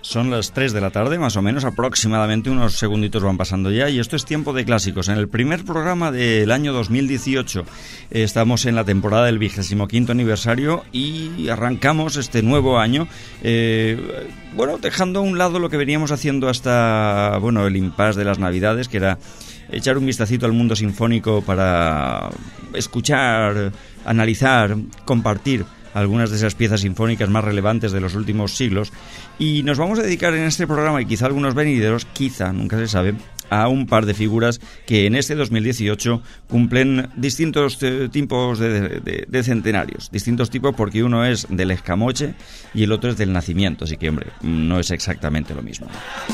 Son las 3 de la tarde, más o menos, aproximadamente, unos segunditos van pasando ya, y esto es Tiempo de Clásicos. En el primer programa del año 2018 estamos en la temporada del 25º aniversario y arrancamos este nuevo año, dejando a un lado lo que veníamos haciendo hasta, el impasse de las Navidades, que era echar un vistacito al mundo sinfónico para escuchar, analizar, compartir algunas de esas piezas sinfónicas más relevantes de los últimos siglos, y nos vamos a dedicar en este programa, y quizá algunos venideros, nunca se sabe, a un par de figuras que en este 2018 cumplen distintos tipos de centenarios, distintos tipos, porque uno es del escamoche y el otro es del nacimiento, así que, no es exactamente lo mismo.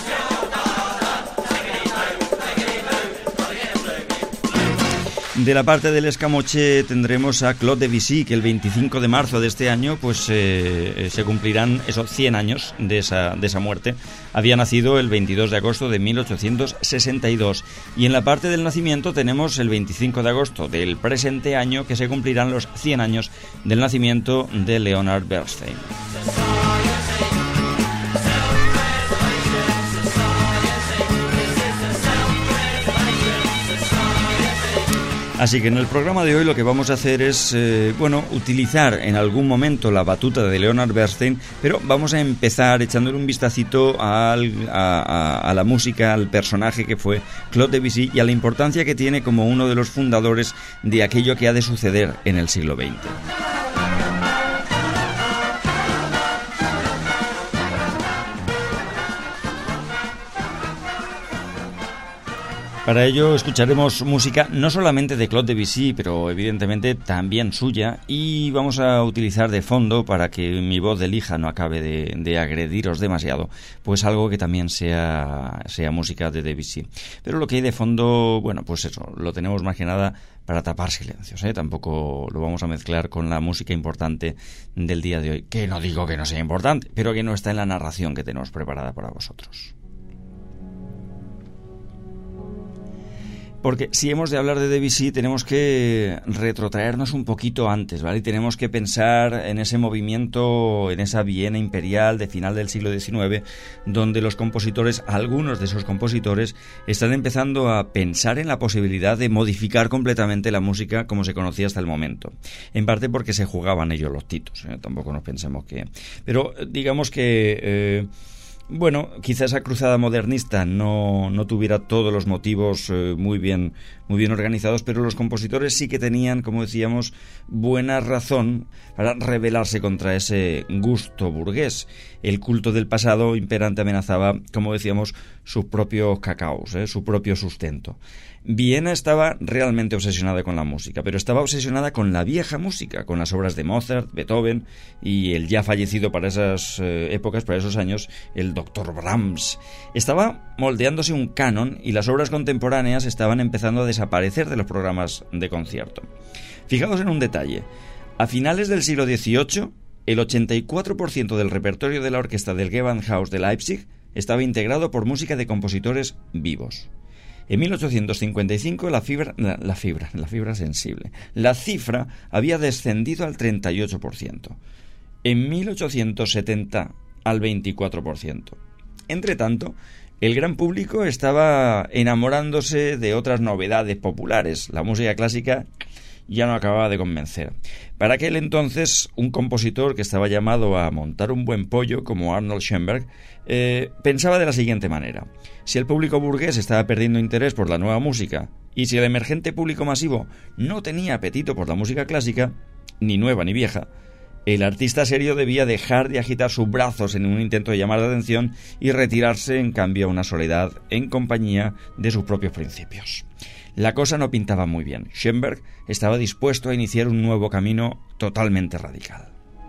De la parte del escamoche tendremos a Claude Debussy, que el 25 de marzo de este año se cumplirán esos 100 años de esa muerte. Había nacido el 22 de agosto de 1862. Y en la parte del nacimiento tenemos el 25 de agosto del presente año, que se cumplirán los 100 años del nacimiento de Leonard Bernstein. Así que en el programa de hoy lo que vamos a hacer es, utilizar en algún momento la batuta de Leonard Bernstein, pero vamos a empezar echándole un vistacito a la música, al personaje que fue Claude Debussy y a la importancia que tiene como uno de los fundadores de aquello que ha de suceder en el siglo XX. Para ello escucharemos música no solamente de Claude Debussy, pero evidentemente también suya, y vamos a utilizar de fondo, para que mi voz de lija no acabe de agrediros demasiado, pues algo que también sea música de Debussy. Pero lo que hay de fondo, lo tenemos más que nada para tapar silencios, Tampoco lo vamos a mezclar con la música importante del día de hoy, que no digo que no sea importante, pero que no está en la narración que tenemos preparada para vosotros. Porque si hemos de hablar de Debussy tenemos que retrotraernos un poquito antes, ¿vale? Y tenemos que pensar en ese movimiento, en esa Viena imperial de final del siglo XIX, donde algunos de esos compositores, están empezando a pensar en la posibilidad de modificar completamente la música como se conocía hasta el momento. En parte porque se jugaban ellos los titos, tampoco nos pensemos que... Pero digamos que... quizá esa cruzada modernista no tuviera todos los motivos muy bien organizados, pero los compositores sí que tenían, como decíamos, buena razón para rebelarse contra ese gusto burgués. El culto del pasado imperante amenazaba, como decíamos, sus propios cacaos, su propio sustento. Viena estaba realmente obsesionada con la música, pero estaba obsesionada con la vieja música, con las obras de Mozart, Beethoven y el ya fallecido para esas épocas, para esos años, el Dr. Brahms. Estaba moldeándose un canon y las obras contemporáneas estaban empezando a desaparecer de los programas de concierto. Fijaos en un detalle. A finales del siglo XVIII, el 84% del repertorio de la orquesta del Gewandhaus de Leipzig estaba integrado por música de compositores vivos. En 1855 la cifra había descendido al 38%. En 1870 al 24%. Entre tanto, el gran público estaba enamorándose de otras novedades populares. La música clásica ya no acababa de convencer. Para aquel entonces, un compositor que estaba llamado a montar un buen pollo, como Arnold Schoenberg, pensaba de la siguiente manera: si el público burgués estaba perdiendo interés por la nueva música, y si el emergente público masivo no tenía apetito por la música clásica, ni nueva ni vieja, el artista serio debía dejar de agitar sus brazos en un intento de llamar la atención y retirarse en cambio a una soledad en compañía de sus propios principios. La cosa no pintaba muy bien. Schoenberg estaba dispuesto a iniciar un nuevo camino totalmente radical.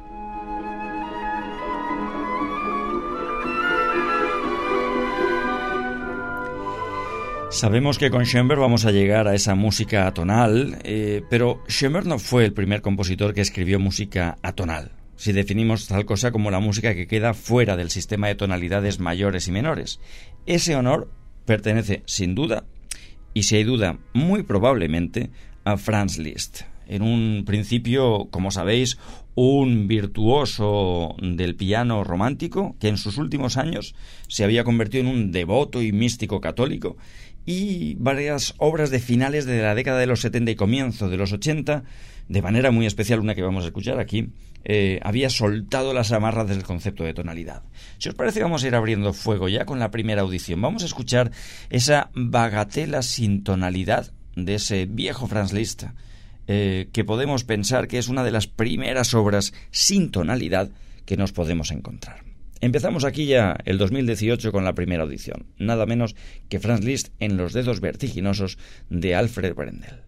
Sabemos que con Schoenberg vamos a llegar a esa música atonal, pero Schoenberg no fue el primer compositor que escribió música atonal, si definimos tal cosa como la música que queda fuera del sistema de tonalidades mayores y menores. Ese honor pertenece, sin duda, y si hay duda, muy probablemente, a Franz Liszt. En un principio, como sabéis, un virtuoso del piano romántico que en sus últimos años se había convertido en un devoto y místico católico, y varias obras de finales de la década de los 70 y comienzo de los 80, de manera muy especial una que vamos a escuchar aquí, había soltado las amarras del concepto de tonalidad. Si os parece, vamos a ir abriendo fuego ya con la primera audición. Vamos a escuchar esa bagatela sin tonalidad de ese viejo Franz Liszt, que podemos pensar que es una de las primeras obras sin tonalidad que nos podemos encontrar. Empezamos aquí ya el 2018 con la primera audición, nada menos que Franz Liszt en Los dedos vertiginosos de Alfred Brendel.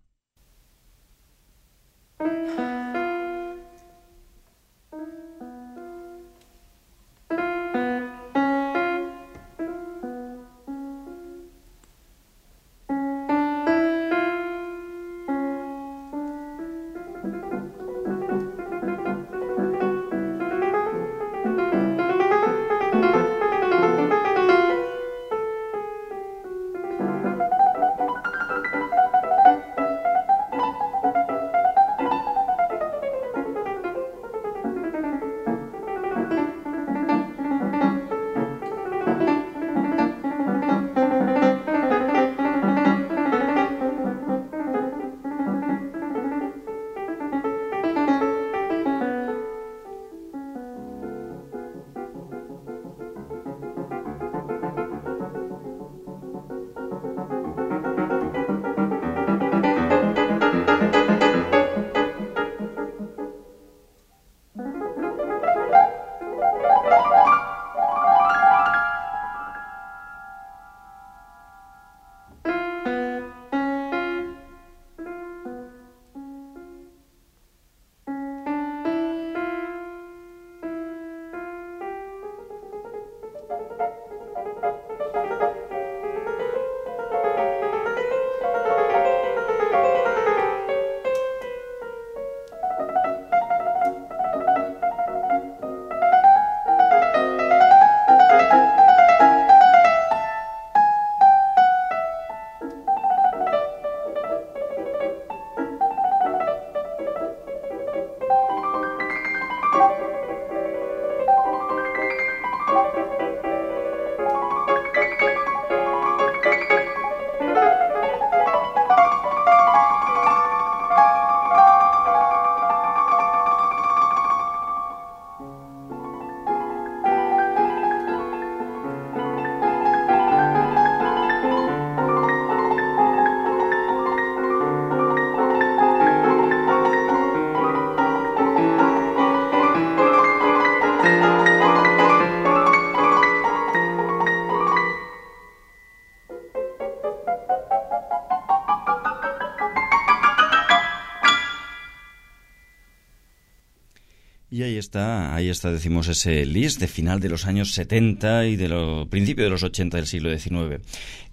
Y ahí está, decimos, ese Liszt de final de los años 70 y de principio de los 80 del siglo XIX.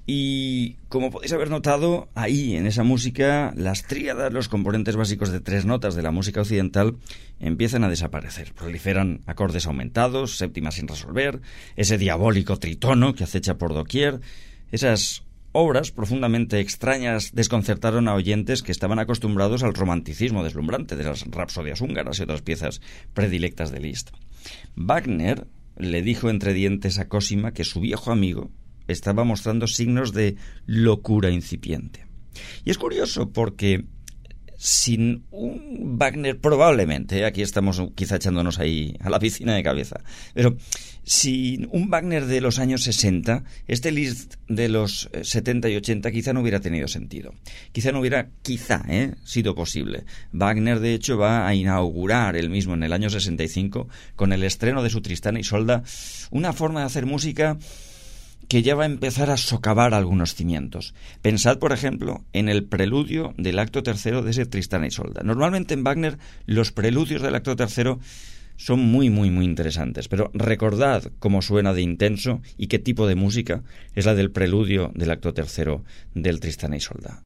Y como podéis haber notado, ahí en esa música, las tríadas, los componentes básicos de tres notas de la música occidental empiezan a desaparecer. Proliferan acordes aumentados, séptimas sin resolver, ese diabólico tritono que acecha por doquier. Esas obras profundamente extrañas desconcertaron a oyentes que estaban acostumbrados al romanticismo deslumbrante de las rapsodias húngaras y otras piezas predilectas de Liszt. Wagner le dijo entre dientes a Cosima que su viejo amigo estaba mostrando signos de locura incipiente. Y es curioso porque sin un Wagner, probablemente, aquí estamos quizá echándonos ahí a la piscina de cabeza, pero sin un Wagner de los años 60, este Liszt de los 70 y 80 quizá no hubiera tenido sentido. Quizá no hubiera, sido posible. Wagner, de hecho, va a inaugurar él mismo en el año 65, con el estreno de su Tristana y Isolda, una forma de hacer música que ya va a empezar a socavar algunos cimientos. Pensad, por ejemplo, en el preludio del acto tercero de ese Tristana y Isolda. Normalmente en Wagner los preludios del acto tercero son muy, muy, muy interesantes, pero recordad cómo suena de intenso y qué tipo de música es la del preludio del acto tercero del Tristana y Isolda.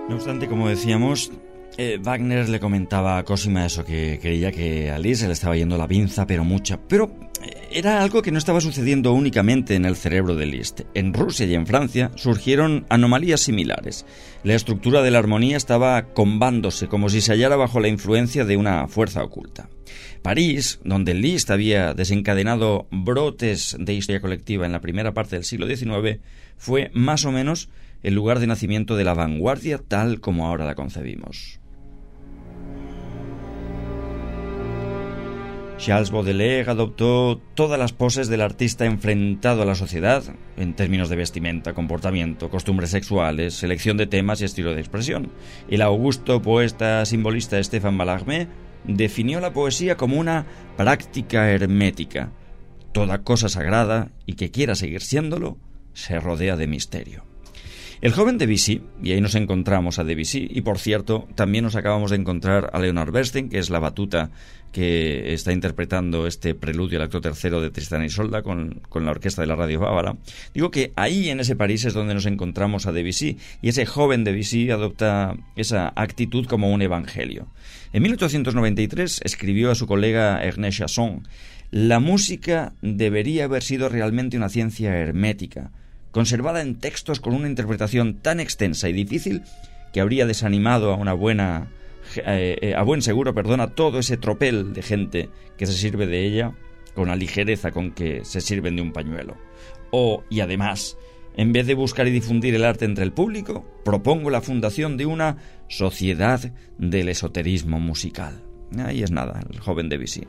No obstante, como decíamos, Wagner le comentaba a Cosima eso, que creía que a Liszt se le estaba yendo la pinza, pero mucha. Pero era algo que no estaba sucediendo únicamente en el cerebro de Liszt. En Rusia y en Francia surgieron anomalías similares. La estructura de la armonía estaba combándose, como si se hallara bajo la influencia de una fuerza oculta. París, donde Liszt había desencadenado brotes de historia colectiva en la primera parte del siglo XIX, fue más o menos el lugar de nacimiento de la vanguardia tal como ahora la concebimos. Charles Baudelaire adoptó todas las poses del artista enfrentado a la sociedad en términos de vestimenta, comportamiento, costumbres sexuales, selección de temas y estilo de expresión. El augusto poeta simbolista Stéphane Mallarmé definió la poesía como una práctica hermética. Toda cosa sagrada, y que quiera seguir siéndolo, se rodea de misterio. El joven Debussy, y ahí nos encontramos a Debussy, y por cierto, también nos acabamos de encontrar a Leonard Bernstein, que es la batuta que está interpretando este preludio al acto tercero de Tristán y Isolda con la orquesta de la Radio Bávara. Digo que ahí en ese París es donde nos encontramos a Debussy, y ese joven Debussy adopta esa actitud como un evangelio. En 1893 escribió a su colega Ernest Chasson: «La música debería haber sido realmente una ciencia hermética, conservada en textos con una interpretación tan extensa y difícil que habría desanimado a buen seguro, a todo ese tropel de gente que se sirve de ella con la ligereza con que se sirven de un pañuelo. Y además, en vez de buscar y difundir el arte entre el público, propongo la fundación de una sociedad del esoterismo musical». Ahí es nada, el joven Debussy.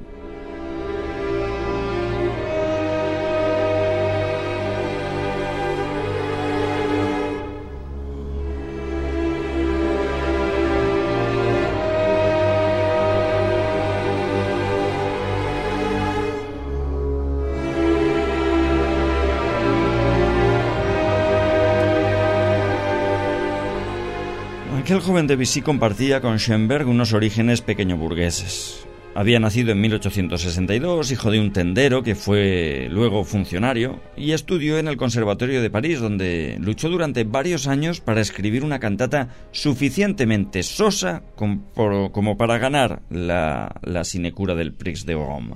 Aquel joven Debussy compartía con Schoenberg unos orígenes pequeñoburgueses. Había nacido en 1862, hijo de un tendero que fue luego funcionario, y estudió en el Conservatorio de París, donde luchó durante varios años para escribir una cantata suficientemente sosa como para ganar la sinecura del Prix de Rome.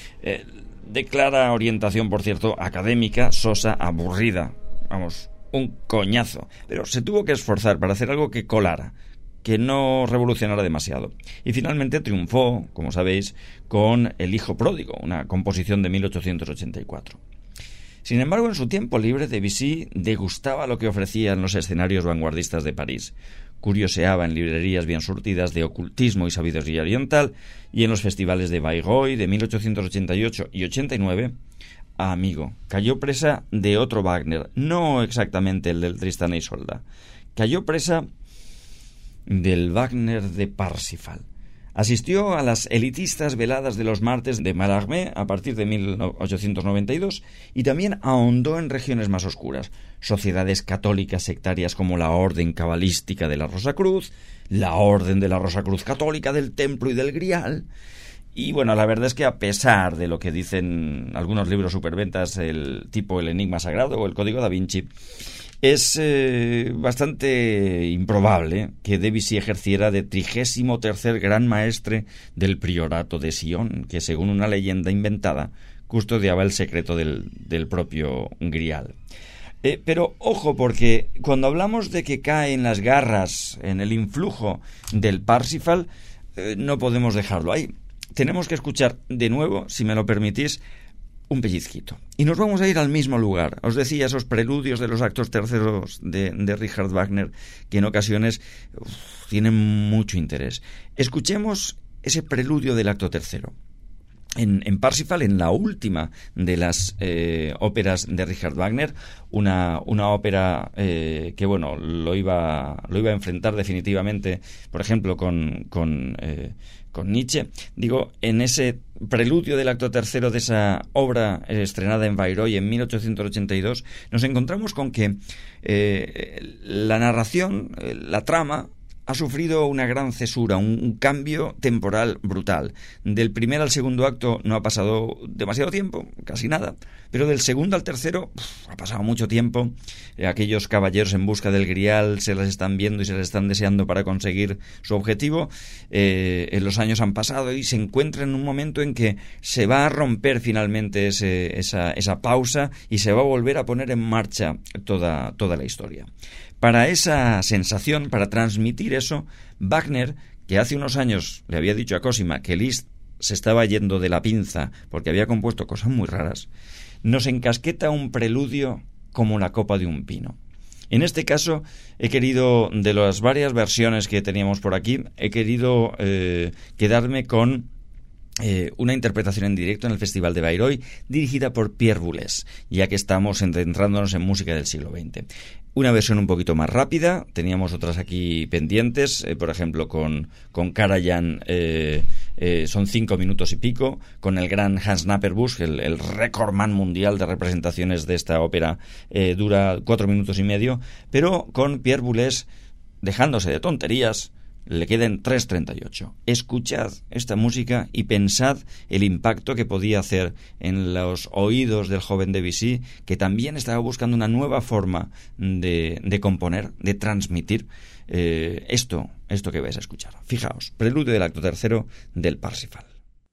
De clara orientación, por cierto, académica, sosa, aburrida. Vamos, un coñazo, pero se tuvo que esforzar para hacer algo que colara, que no revolucionara demasiado. Y finalmente triunfó, como sabéis, con El hijo pródigo, una composición de 1884. Sin embargo, en su tiempo libre, Debussy degustaba lo que ofrecían los escenarios vanguardistas de París. Curioseaba en librerías bien surtidas de ocultismo y sabiduría oriental, y en los festivales de Bayreuth de 1888 y 89, cayó presa de otro Wagner, no exactamente el del Tristán y Isolda. Cayó presa del Wagner de Parsifal. Asistió a las elitistas veladas de los martes de Mallarmé a partir de 1892 y también ahondó en regiones más oscuras, sociedades católicas sectarias como la Orden Cabalística de la Rosacruz, la Orden de la Rosacruz Católica del Templo y del Grial. Y bueno, la verdad es que a pesar de lo que dicen algunos libros superventas, el Enigma Sagrado o el Código da Vinci, es bastante improbable que Debussy ejerciera de 33º gran maestre del priorato de Sion, que según una leyenda inventada custodiaba el secreto del propio Grial. Pero ojo, porque cuando hablamos de que cae en las garras, en el influjo del Parsifal, no podemos dejarlo ahí. Tenemos que escuchar de nuevo, si me lo permitís, un pellizquito. Y nos vamos a ir al mismo lugar. Os decía, esos preludios de los actos terceros de Richard Wagner, que en ocasiones tienen mucho interés. Escuchemos ese preludio del acto tercero. En Parsifal, en la última de las óperas de Richard Wagner, una ópera que bueno, lo iba a enfrentar definitivamente, por ejemplo, con Nietzsche. Digo, en ese preludio del acto tercero de esa obra estrenada en Bayreuth en 1882, nos encontramos con que la narración, la trama, ha sufrido una gran cesura, un cambio temporal brutal. Del primer al segundo acto no ha pasado demasiado tiempo, casi nada, Pero del segundo al tercero ha pasado mucho tiempo. Aquellos caballeros en busca del Grial se las están viendo y se las están deseando para conseguir su objetivo. Los años han pasado y se encuentran en un momento en que se va a romper finalmente esa pausa y se va a volver a poner en marcha toda la historia. Para esa sensación, para transmitir eso, Wagner, que hace unos años le había dicho a Cosima que Liszt se estaba yendo de la pinza porque había compuesto cosas muy raras, nos encasqueta un preludio como la copa de un pino. En este caso, he querido, de las varias versiones que teníamos por aquí, he querido quedarme con una interpretación en directo en el Festival de Bayreuth, dirigida por Pierre Boulez, ya que estamos centrándonos en música del siglo XX. Una versión un poquito más rápida, teníamos otras aquí pendientes, por ejemplo con Karajan, son 5 minutos y pico, con el gran Hans Knapperbusch, el recordman mundial de representaciones de esta ópera, dura 4 minutos y medio, pero con Pierre Boulez, dejándose de tonterías, le queden 3:38. Escuchad esta música y pensad el impacto que podía hacer en los oídos del joven Debussy, que también estaba buscando una nueva forma de componer, de transmitir esto que vais a escuchar. Fijaos, preludio del acto tercero del Parsifal.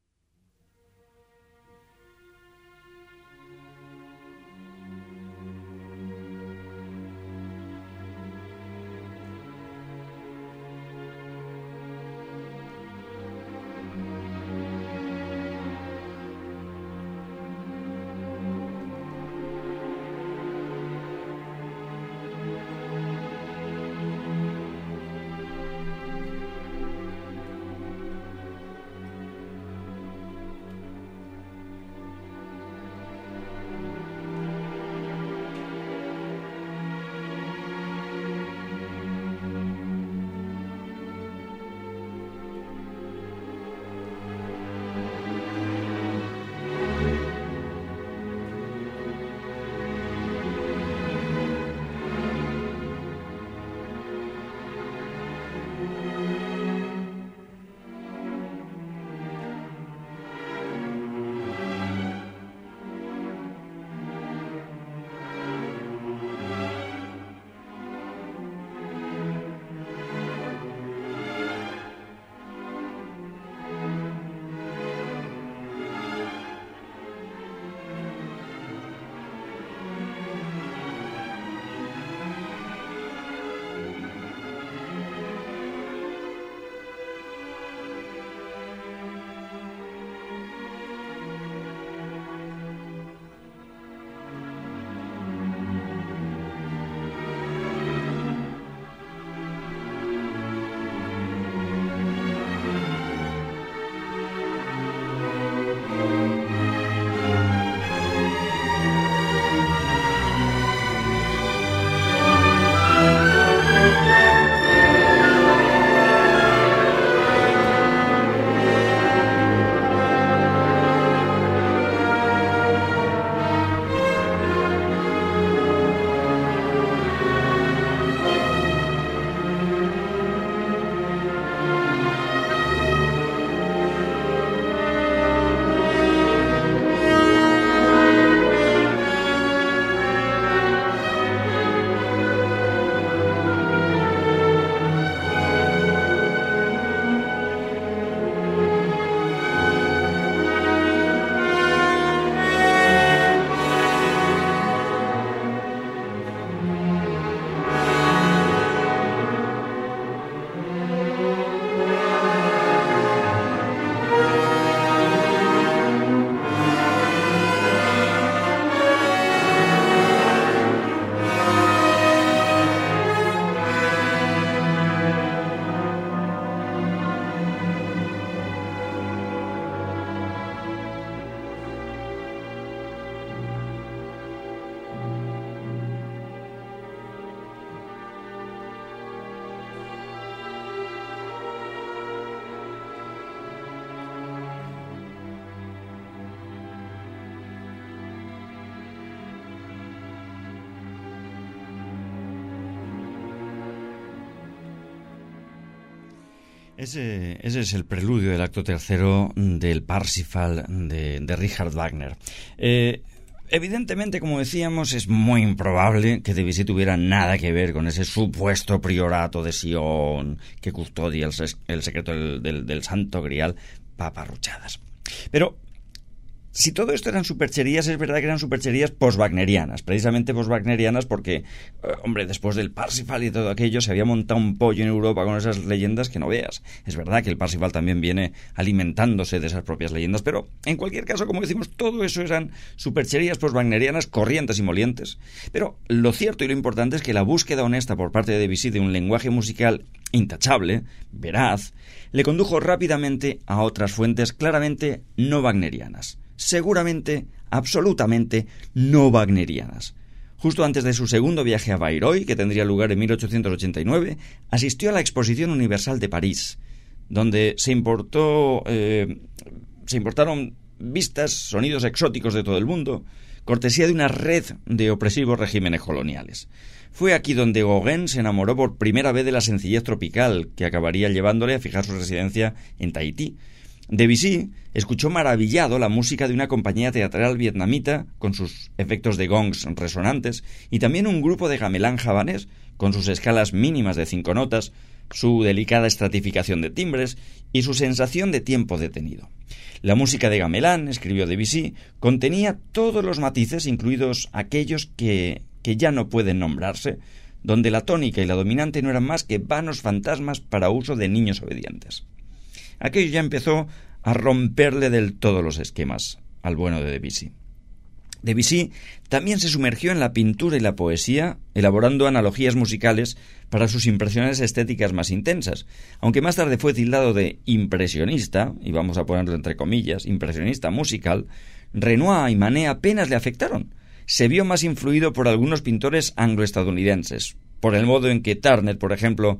Ese es el preludio del acto tercero del Parsifal de Richard Wagner. Evidentemente, como decíamos, es muy improbable que Debussy tuviera nada que ver con ese supuesto priorato de Sion que custodia el secreto del Santo Grial, paparruchadas. Pero si todo esto eran supercherías, es verdad que eran supercherías post-wagnerianas, precisamente post-wagnerianas porque, hombre, después del Parsifal y todo aquello, se había montado un pollo en Europa con esas leyendas que no veas. Es verdad que el Parsifal también viene alimentándose de esas propias leyendas, pero en cualquier caso, como decimos, todo eso eran supercherías post-wagnerianas, corrientes y molientes. Pero lo cierto y lo importante es que la búsqueda honesta por parte de Debussy de un lenguaje musical intachable, veraz, le condujo rápidamente a otras fuentes claramente no wagnerianas. Seguramente, absolutamente no wagnerianas. Justo antes de su segundo viaje a Bayreuth, que tendría lugar en 1889, asistió a la Exposición Universal de París, donde se importaron vistas, sonidos exóticos de todo el mundo, cortesía de una red de opresivos regímenes coloniales. Fue aquí donde Gauguin se enamoró por primera vez de la sencillez tropical, que acabaría llevándole a fijar su residencia en Tahití. Debussy escuchó maravillado la música de una compañía teatral vietnamita con sus efectos de gongs resonantes y también un grupo de gamelán javanés con sus escalas mínimas de 5 notas, su delicada estratificación de timbres y su sensación de tiempo detenido. La música de gamelán, escribió Debussy, contenía todos los matices, incluidos aquellos que ya no pueden nombrarse, donde la tónica y la dominante no eran más que vanos fantasmas para uso de niños obedientes. Aquello ya empezó a romperle del todo los esquemas al bueno de Debussy. Debussy también se sumergió en la pintura y la poesía, elaborando analogías musicales para sus impresiones estéticas más intensas, aunque más tarde fue tildado de impresionista, y vamos a ponerlo entre comillas, impresionista musical. Renoir y Manet apenas le afectaron. Se vio más influido por algunos pintores angloestadounidenses, por el modo en que Turner, por ejemplo,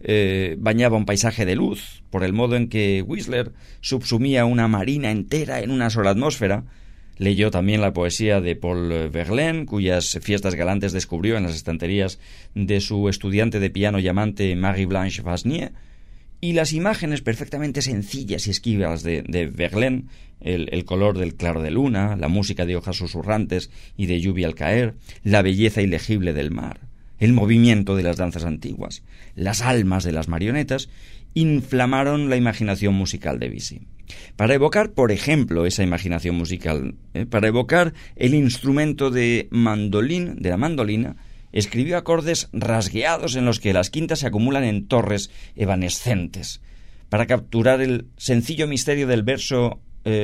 bañaba un paisaje de luz, por el modo en que Whistler subsumía una marina entera en una sola atmósfera. Leyó también la poesía de Paul Verlaine, cuyas fiestas galantes descubrió en las estanterías de su estudiante de piano y amante Marie-Blanche Vasnier, y las imágenes perfectamente sencillas y esquivas de Verlaine, el color del claro de luna, la música de hojas susurrantes y de lluvia al caer, la belleza ilegible del mar, el movimiento de las danzas antiguas, las almas de las marionetas, inflamaron la imaginación musical de Debussy. Para evocar, por ejemplo, esa imaginación musical, para evocar el instrumento de la mandolina, escribió acordes rasgueados en los que las quintas se acumulan en torres evanescentes. Para capturar el sencillo misterio del verso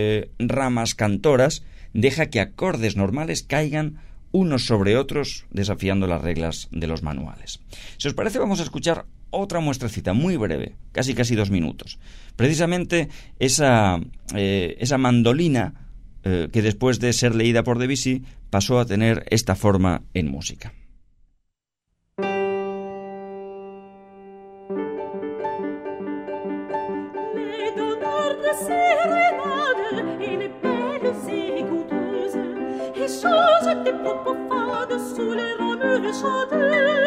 ramas cantoras, deja que acordes normales caigan unos sobre otros, desafiando las reglas de los manuales. Si os parece, vamos a escuchar otra muestrecita muy breve, casi 2 minutos. Precisamente esa mandolina que después de ser leída por Debussy pasó a tener esta forma en música. Échange tes propos fades sous les ramures chanteuses.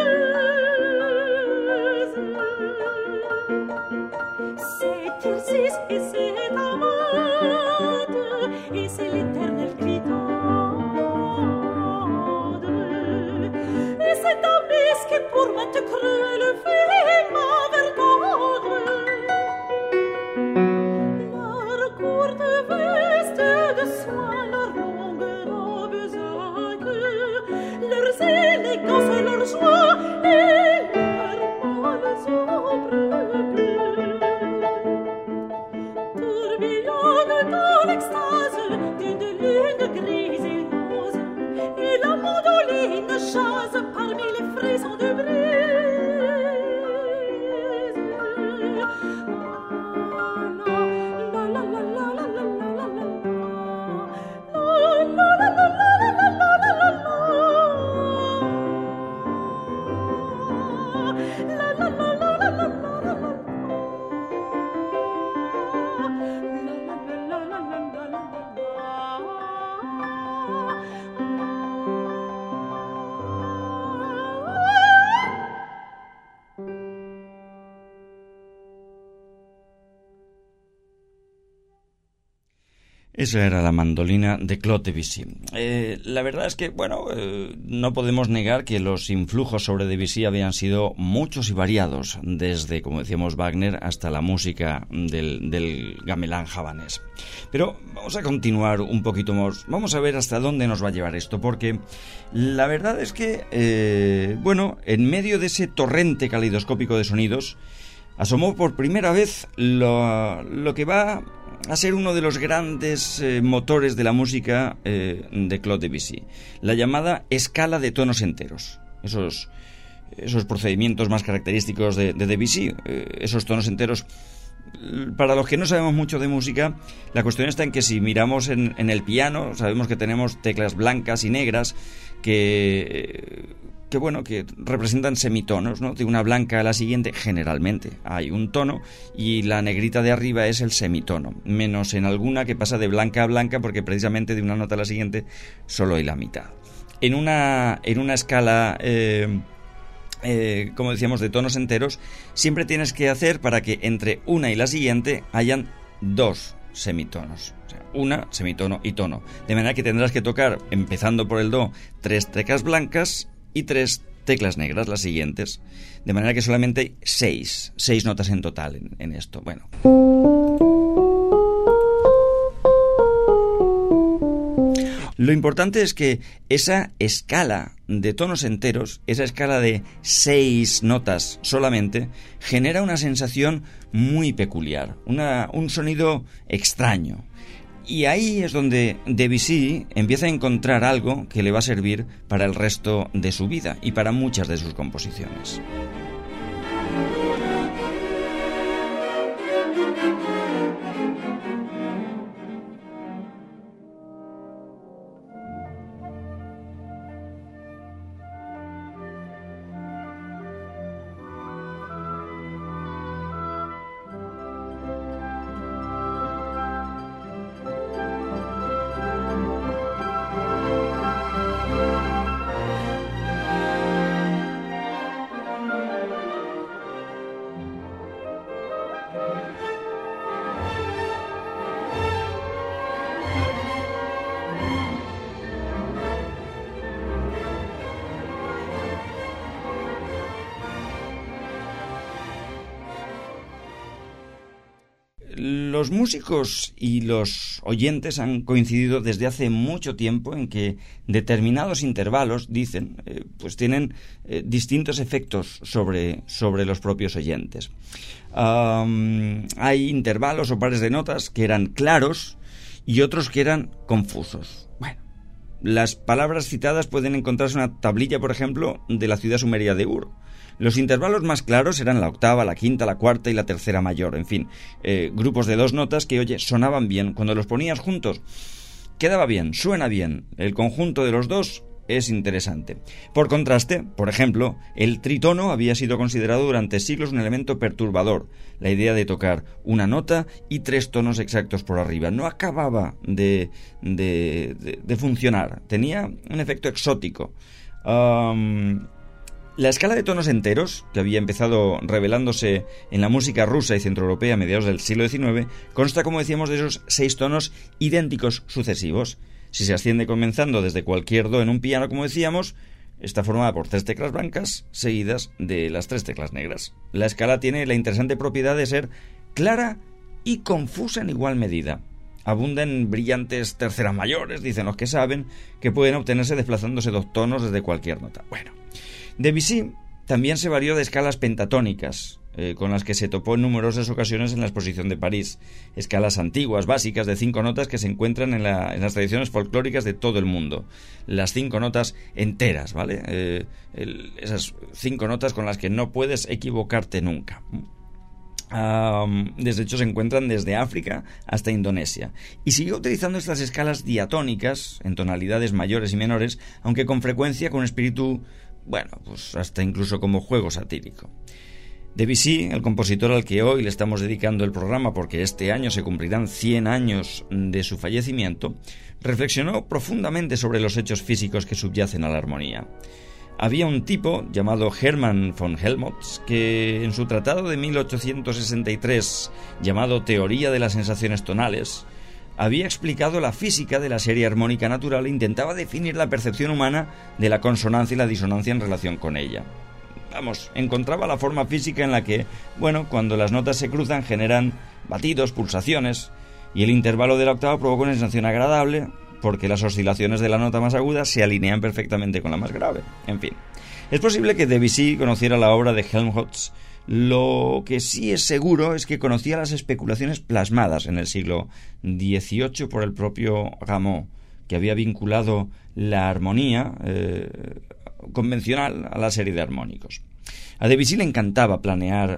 C'est Tircis et c'est Amade, et c'est l'éternel Clitande, et c'est Amis qui pour maintes cruelles fait m'avait tendre. Leur courte veste de soie, leur longue leurs élégances, leurs joies et leurs pâles ombres bleues tourbillonnent dans l'extase d'une lune grise et rose, et la mandoline jase parmi les frissons de brise. Esa era la mandolina de Claude Debussy. La verdad es que, no podemos negar que los influjos sobre Debussy habían sido muchos y variados, desde, como decíamos, Wagner hasta la música del gamelán javanés. Pero vamos a continuar un poquito más, vamos a ver hasta dónde nos va a llevar esto, porque la verdad es que, en medio de ese torrente caleidoscópico de sonidos, asomó por primera vez lo que va a ser uno de los grandes motores de la música de Claude Debussy, la llamada escala de tonos enteros. Esos procedimientos más característicos de Debussy, esos tonos enteros. Para los que no sabemos mucho de música, la cuestión está en que si miramos en el piano, sabemos que tenemos teclas blancas y negras que representan semitonos, ¿no? De una blanca a la siguiente, generalmente hay un tono, y la negrita de arriba es el semitono, menos en alguna que pasa de blanca a blanca, porque precisamente de una nota a la siguiente solo hay la mitad. En una escala, como decíamos, de tonos enteros, siempre tienes que hacer para que entre una y la siguiente hayan dos semitonos, o sea, una, semitono y tono, de manera que tendrás que tocar, empezando por el do, 3 teclas blancas y 3 teclas negras, las siguientes, de manera que solamente hay 6 notas en total en esto. Bueno, lo importante es que esa escala de tonos enteros, esa escala de 6 notas solamente, genera una sensación muy peculiar, un sonido extraño. Y ahí es donde Debussy empieza a encontrar algo que le va a servir para el resto de su vida y para muchas de sus composiciones. Los músicos y los oyentes han coincidido desde hace mucho tiempo en que determinados intervalos, dicen, pues tienen distintos efectos sobre los propios oyentes. Hay intervalos o pares de notas que eran claros y otros que eran confusos. Bueno, las palabras citadas pueden encontrarse en una tablilla, por ejemplo, de la ciudad sumeria de Ur. Los intervalos más claros eran la octava, la quinta, la cuarta y la tercera mayor, en fin, grupos de 2 notas que, oye, sonaban bien. Cuando los ponías juntos, quedaba bien, suena bien. El conjunto de los dos es interesante. Por contraste, por ejemplo, el tritono había sido considerado durante siglos un elemento perturbador. La idea de tocar una nota y 3 tonos exactos por arriba no acababa de funcionar. Tenía un efecto exótico. La escala de tonos enteros, que había empezado revelándose en la música rusa y centroeuropea a mediados del siglo XIX, consta, como decíamos, de esos 6 tonos idénticos sucesivos. Si se asciende comenzando desde cualquier do en un piano, como decíamos, está formada por 3 teclas blancas seguidas de las 3 teclas negras. La escala tiene la interesante propiedad de ser clara y confusa en igual medida. Abunda en brillantes terceras mayores, dicen los que saben, que pueden obtenerse desplazándose 2 tonos desde cualquier nota. Bueno, Debussy también se valió de escalas pentatónicas, con las que se topó en numerosas ocasiones en la exposición de París. Escalas antiguas, básicas, de 5 notas que se encuentran en las tradiciones folclóricas de todo el mundo. Las 5 notas enteras, ¿vale? Esas 5 notas con las que no puedes equivocarte nunca. De hecho, se encuentran desde África hasta Indonesia. Y siguió utilizando estas escalas diatónicas, en tonalidades mayores y menores, aunque con frecuencia con espíritu, pues hasta incluso como juego satírico. Debussy, el compositor al que hoy le estamos dedicando el programa porque este año se cumplirán 100 años de su fallecimiento, reflexionó profundamente sobre los hechos físicos que subyacen a la armonía. Había un tipo llamado Hermann von Helmholtz que en su tratado de 1863 llamado Teoría de las sensaciones tonales había explicado la física de la serie armónica natural e intentaba definir la percepción humana de la consonancia y la disonancia en relación con ella. Vamos, encontraba la forma física en la que, cuando las notas se cruzan generan batidos, pulsaciones, y el intervalo de la octava provoca una sensación agradable porque las oscilaciones de la nota más aguda se alinean perfectamente con la más grave. En fin, es posible que Debussy conociera la obra de Helmholtz. Lo que sí es seguro es que conocía las especulaciones plasmadas en el siglo XVIII por el propio Rameau, que había vinculado la armonía convencional a la serie de armónicos. A Debussy le encantaba planear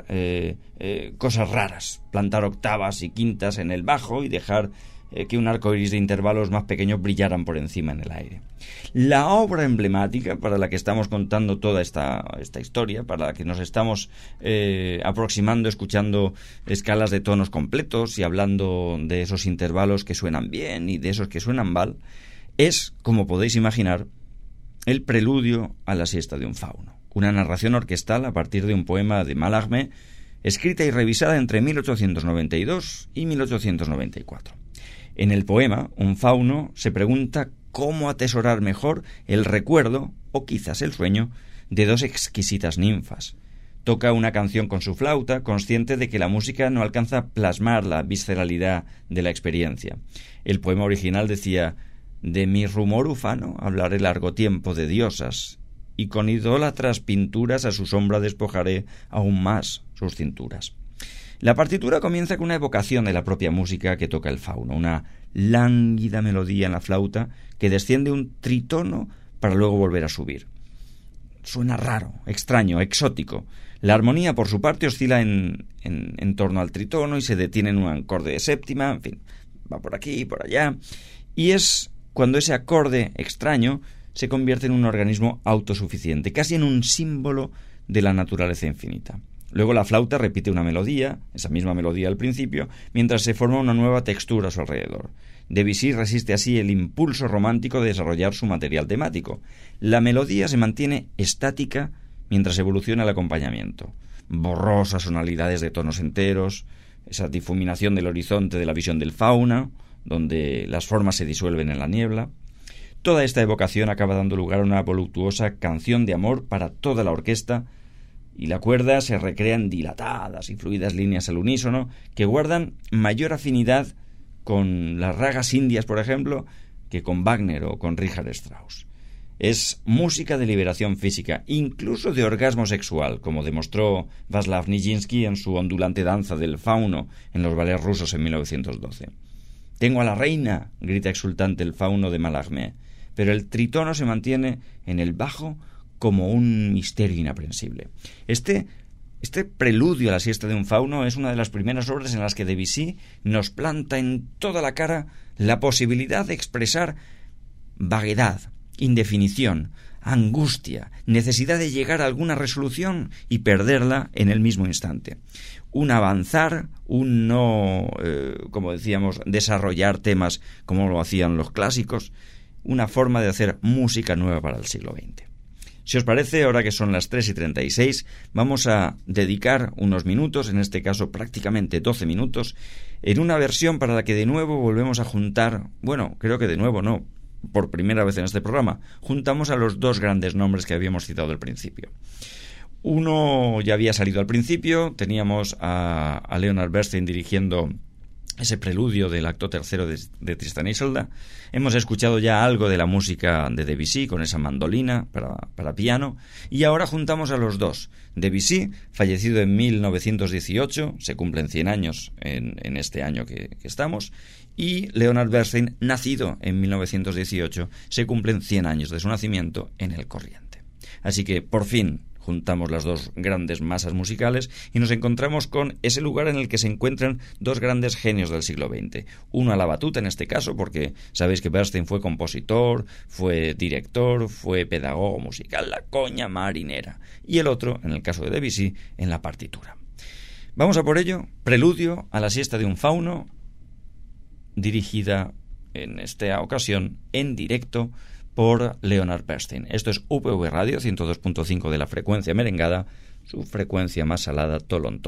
cosas raras, plantar octavas y quintas en el bajo y dejar que un arco iris de intervalos más pequeños brillaran por encima en el aire. La obra emblemática para la que estamos contando toda esta historia, para la que nos estamos aproximando, escuchando escalas de tonos completos y hablando de esos intervalos que suenan bien y de esos que suenan mal, es, como podéis imaginar, el preludio a la siesta de un fauno, una narración orquestal a partir de un poema de Mallarmé, escrita y revisada entre 1892 y 1894. En el poema, un fauno se pregunta cómo atesorar mejor el recuerdo, o quizás el sueño, de dos exquisitas ninfas. Toca una canción con su flauta, consciente de que la música no alcanza a plasmar la visceralidad de la experiencia. El poema original decía: «De mi rumor ufano hablaré largo tiempo de diosas, y con idólatras pinturas a su sombra despojaré aún más sus cinturas». La partitura comienza con una evocación de la propia música que toca el fauno, una lánguida melodía en la flauta que desciende un tritono para luego volver a subir. Suena raro, extraño, exótico. La armonía, por su parte, oscila en torno al tritono y se detiene en un acorde de séptima, en fin, va por aquí y por allá. Y es cuando ese acorde extraño se convierte en un organismo autosuficiente, casi en un símbolo de la naturaleza infinita. Luego la flauta repite una melodía, esa misma melodía al principio, mientras se forma una nueva textura a su alrededor. Debussy resiste así el impulso romántico de desarrollar su material temático. La melodía se mantiene estática mientras evoluciona el acompañamiento. Borrosas tonalidades de tonos enteros, esa difuminación del horizonte de la visión del fauno, donde las formas se disuelven en la niebla. Toda esta evocación acaba dando lugar a una voluptuosa canción de amor para toda la orquesta, y la cuerda se recrea en dilatadas y fluidas líneas al unísono que guardan mayor afinidad con las ragas indias, por ejemplo, que con Wagner o con Richard Strauss. Es música de liberación física, incluso de orgasmo sexual, como demostró Václav Nijinsky en su ondulante danza del fauno en los ballets rusos en 1912. «Tengo a la reina», grita exultante el fauno de Mallarmé, pero el tritono se mantiene en el bajo como un misterio inaprensible. Este preludio a la siesta de un fauno es una de las primeras obras en las que Debussy nos planta en toda la cara la posibilidad de expresar vaguedad, indefinición, angustia, necesidad de llegar a alguna resolución y perderla en el mismo instante. Un avanzar, un no, como decíamos, desarrollar temas como lo hacían los clásicos, una forma de hacer música nueva para el siglo XX. Si os parece, ahora que son las 3:36, vamos a dedicar unos minutos, en este caso prácticamente 12 minutos, en una versión para la que de nuevo volvemos a juntar, creo que de nuevo no, por primera vez en este programa, juntamos a los dos grandes nombres que habíamos citado al principio. Uno ya había salido al principio, teníamos a Leonard Bernstein dirigiendo ese preludio del acto tercero de Tristán y Isolda. Hemos escuchado ya algo de la música de Debussy con esa mandolina para piano, y ahora juntamos a los dos. Debussy, fallecido en 1918, se cumplen 100 años en este año que estamos, y Leonard Bernstein, nacido en 1918, se cumplen 100 años de su nacimiento en el corriente. Así que, por fin, juntamos las dos grandes masas musicales y nos encontramos con ese lugar en el que se encuentran dos grandes genios del siglo XX. Uno a la batuta en este caso, porque sabéis que Bernstein fue compositor, fue director, fue pedagogo musical, la coña marinera. Y el otro, en el caso de Debussy, en la partitura. Vamos a por ello, preludio a la siesta de un fauno, dirigida en esta ocasión en directo por Leonard Bernstein. Esto es UPV Radio 102.5 de la frecuencia merengada, su frecuencia más salada, tolón, tolón.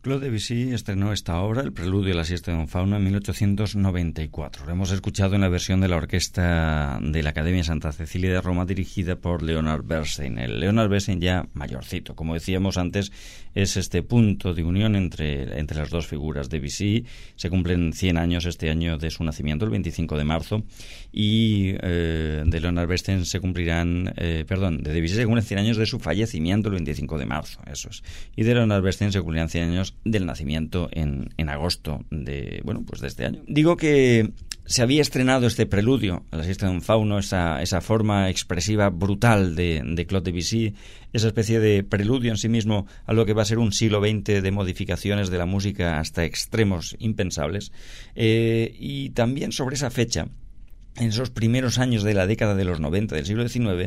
Claude Debussy estrenó esta obra, el Preludio a la Siesta de Don Fauno, en 1894. Lo hemos escuchado en la versión de la orquesta de la Academia Santa Cecilia de Roma, dirigida por Leonard Bernstein. El Leonard Bernstein ya mayorcito, como decíamos antes, es este punto de unión entre las dos figuras. Debussy se cumplen 100 años este año de su nacimiento, el 25 de marzo, y de Leonard Bernstein se cumplirán, de Debussy se cumplen 100 años de su fallecimiento el 25 de marzo, eso es. Y de Leonard Bernstein se cumplirán 100 años del nacimiento en agosto de este año. Digo que se había estrenado este preludio a la Siesta de Don Fauno, esa forma expresiva brutal de Claude Debussy, esa especie de preludio en sí mismo a lo que va a ser un siglo XX de modificaciones de la música hasta extremos impensables. Y también sobre esa fecha, en esos primeros años de la década de los 90 del siglo XIX,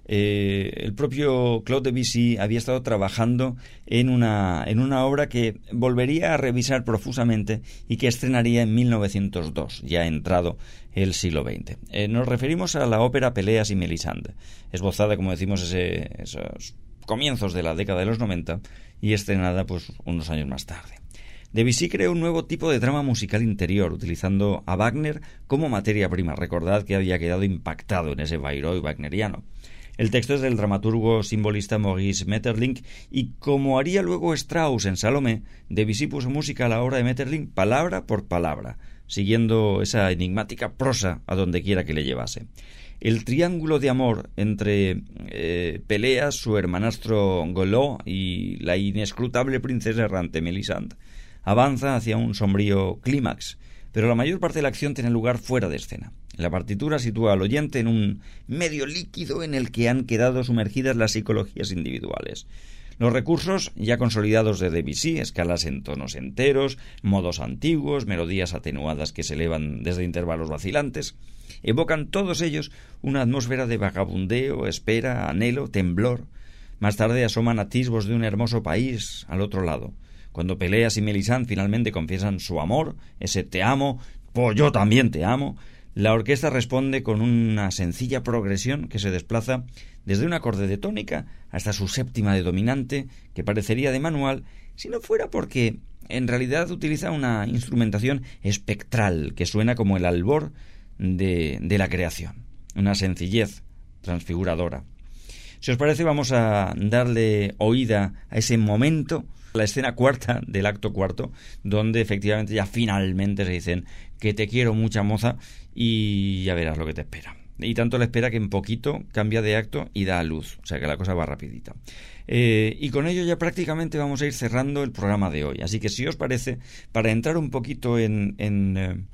el propio Claude Debussy había estado trabajando en una obra que volvería a revisar profusamente y que estrenaría en 1902, ya entrado el siglo XX. Nos referimos a la ópera Peleas y Mélisande, esbozada, como decimos, esos comienzos de la década de los 90 y estrenada unos años más tarde. Debussy creó un nuevo tipo de drama musical interior, utilizando a Wagner como materia prima. Recordad que había quedado impactado en ese Bayreuth wagneriano. El texto es del dramaturgo simbolista Maurice Maeterlinck, y como haría luego Strauss en Salomé, Debussy puso música a la obra de Maeterlinck palabra por palabra, siguiendo esa enigmática prosa a donde quiera que le llevase. El triángulo de amor entre Peleas, su hermanastro Golot y la inescrutable princesa errante Mélisande avanza hacia un sombrío clímax, pero la mayor parte de la acción tiene lugar fuera de escena. La partitura sitúa al oyente en un medio líquido en el que han quedado sumergidas las psicologías individuales. Los recursos ya consolidados de Debussy, escalas en tonos enteros, modos antiguos, melodías atenuadas que se elevan desde intervalos vacilantes, evocan todos ellos una atmósfera de vagabundeo, espera, anhelo, temblor. Más tarde asoman atisbos de un hermoso país al otro lado. Cuando Peleas y Mélisande finalmente confiesan su amor, ese te amo, pues yo también te amo, la orquesta responde con una sencilla progresión que se desplaza desde un acorde de tónica hasta su séptima de dominante, que parecería de manual, si no fuera porque en realidad utiliza una instrumentación espectral que suena como el albor de la creación, una sencillez transfiguradora. Si os parece, vamos a darle oída a ese momento, la escena cuarta del acto cuarto, donde efectivamente ya finalmente se dicen que te quiero mucha moza y ya verás lo que te espera. Y tanto le espera que en poquito cambia de acto y da a luz, o sea que la cosa va rapidita. Y con ello ya prácticamente vamos a ir cerrando el programa de hoy. Así que si os parece, para entrar un poquito en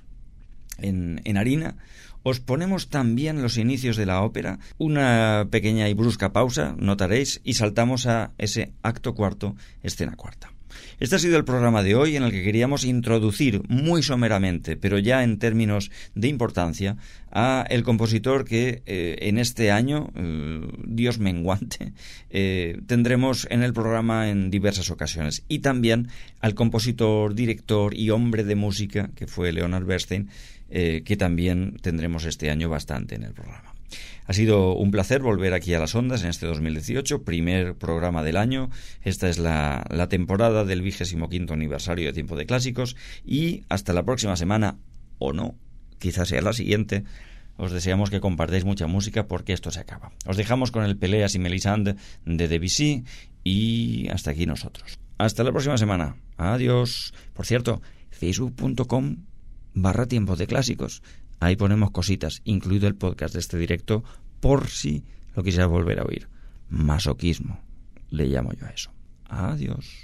harina, os ponemos también los inicios de la ópera, una pequeña y brusca pausa, notaréis, y saltamos a ese acto cuarto, escena cuarta. Este ha sido el programa de hoy, en el que queríamos introducir muy someramente, pero ya en términos de importancia, a el compositor que en este año, Dios menguante, tendremos en el programa en diversas ocasiones. Y también al compositor, director y hombre de música, que fue Leonard Bernstein, que también tendremos este año bastante en el programa. Ha sido un placer volver aquí a las ondas en este 2018, primer programa del año. Esta es la temporada del 25º aniversario de Tiempo de Clásicos, y hasta la próxima semana, o no, quizás sea la siguiente. Os deseamos que compartáis mucha música, porque esto se acaba. Os dejamos con el Peleas y Mélisande de Debussy, y hasta aquí nosotros. Hasta la próxima semana. Adiós. Por cierto, facebook.com/Tiempo de Clásicos. Ahí ponemos cositas, incluido el podcast de este directo, por si lo quisieras volver a oír. Masoquismo, le llamo yo a eso. Adiós.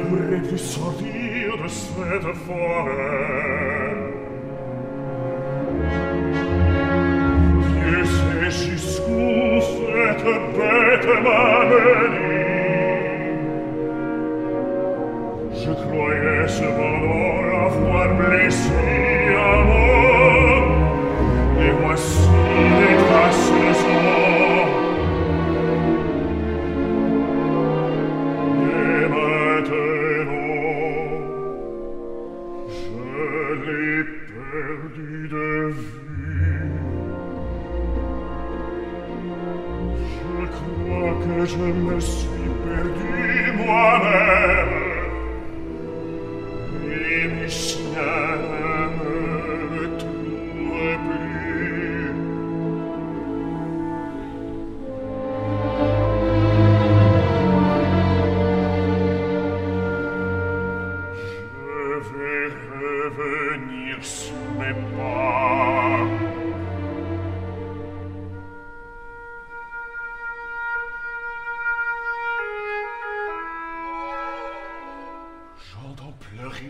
pourrais plus sortir de cette forêt. Dieu sait jusqu'où cette bête m'a mené. Je croyais cependant l'avoir blessé à mort, et voici les traces de son mort. Et maintenant, je l'ai perdu de vue. Je crois que je me suis perdu moi-même. Et mes chiens ne me trouvent plus. Je vais revenir sur mes pas. J'entends pleurer.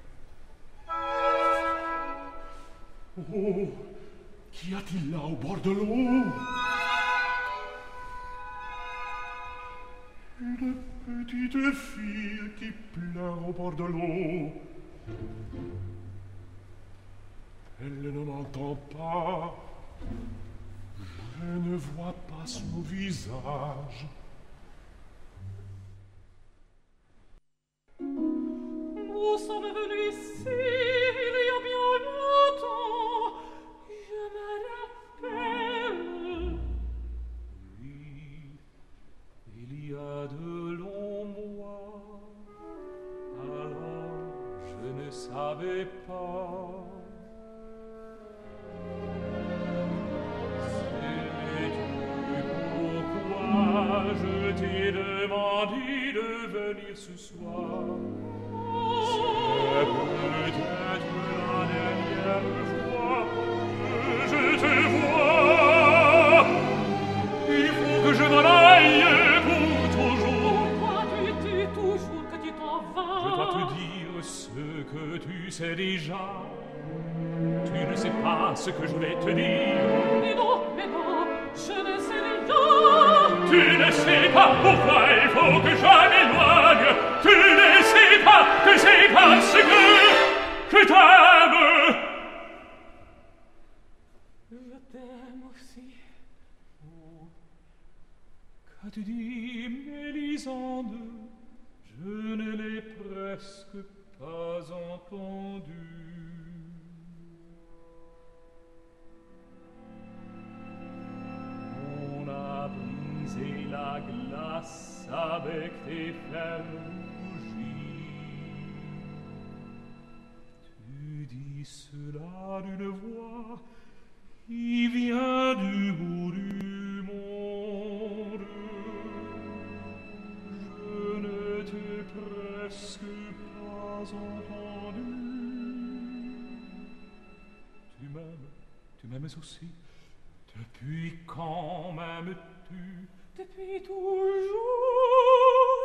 Oh, qu'y a-t-il là au bord de l'eau? Une petite fille qui pleure au bord de l'eau. Elle ne m'entend pas. Je ne vois pas son visage. Nous sommes venus ici il y a bien longtemps. Je me rappelle. Oui, il y a de longs mois. Alors je ne savais pas. Sais-tu pourquoi je t'ai demandé de venir ce soir? C'est peut-être la dernière fois que je te vois. Il faut que je m'en aille pour toujours. Pourquoi tu dis toujours que tu t'en vas? Je dois te dire ce que tu sais déjà. Tu ne sais pas ce que je vais te dire. Mais non, je ne sais rien. Tu ne sais pas pourquoi il faut que je m'éloigne. Tu ne sais pas que c'est parce que je t'aime. Je t'aime aussi. Oh, qu'as-tu dit, Mélisande? Je ne l'ai presque pas entendu. On a brisé la glace avec tes fers rougis. Tu dis cela d'une voix qui vient du bout du monde. Je ne t'ai presque pas entendu. Tu m'aimes aussi? Depuis quand m'aimes-tu? Depuis toujours.